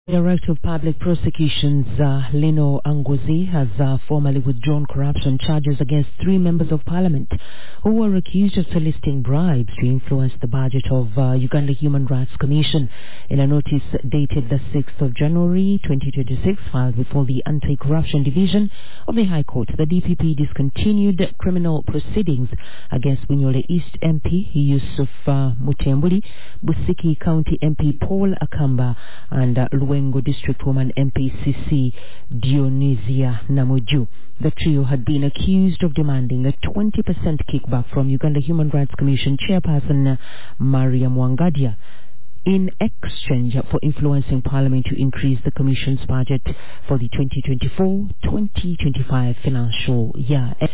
Director of Public Prosecutions, Lino Anguzi, has formally withdrawn corruption charges against 3 members of parliament who were accused of soliciting bribes to influence the budget of Uganda Human Rights Commission. In a notice dated the 6th of January 2026, filed before the Anti-Corruption Division of the High Court, the DPP discontinued criminal proceedings against Winyole East MP Yusuf Mutembuli, Busiki County MP Paul Akamba, and Luengo District Woman MP CC Dionysia Namuju. The trio had been accused of demanding a 20% kickback from Uganda Human Rights Commission chairperson Maria Mwangadia in exchange for influencing Parliament to increase the Commission's budget for the 2024-2025 financial year.